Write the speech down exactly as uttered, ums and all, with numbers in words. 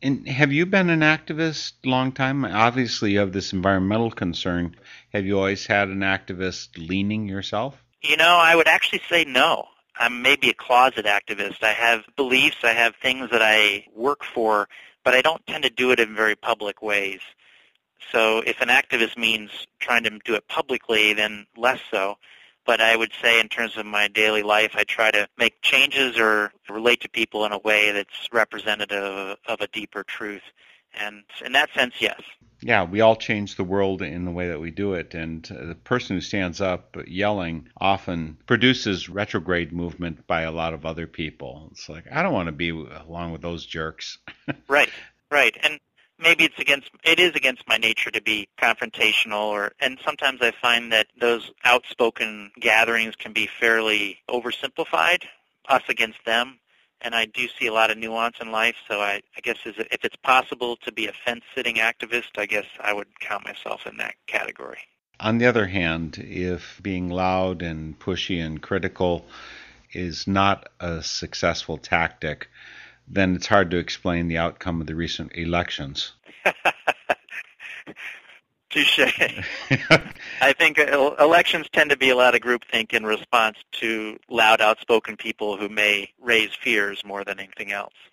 And have you been an activist long time? Obviously, you have this environmental concern. Have you always had an activist leaning yourself? You know, I would actually say no. I'm maybe a closet activist. I have beliefs, I have things that I work for, but I don't tend to do it in very public ways. So if an activist means trying to do it publicly, then less so. But I would say in terms of my daily life, I try to make changes or relate to people in a way that's representative of a deeper truth. And in that sense, yes. Yeah, we all change the world in the way that we do it, and uh, the person who stands up yelling often produces retrograde movement by a lot of other people. It's like, I don't want to be along with those jerks. Right, right. And maybe it's against it is against my nature to be confrontational, or and sometimes I find that those outspoken gatherings can be fairly oversimplified, us against them. And I do see a lot of nuance in life, so I, I guess is it, if it's possible to be a fence-sitting activist, I guess I would count myself in that category. On the other hand, if being loud and pushy and critical is not a successful tactic, then it's hard to explain the outcome of the recent elections. Touche. I think elections tend to be a lot of groupthink in response to loud, outspoken people who may raise fears more than anything else.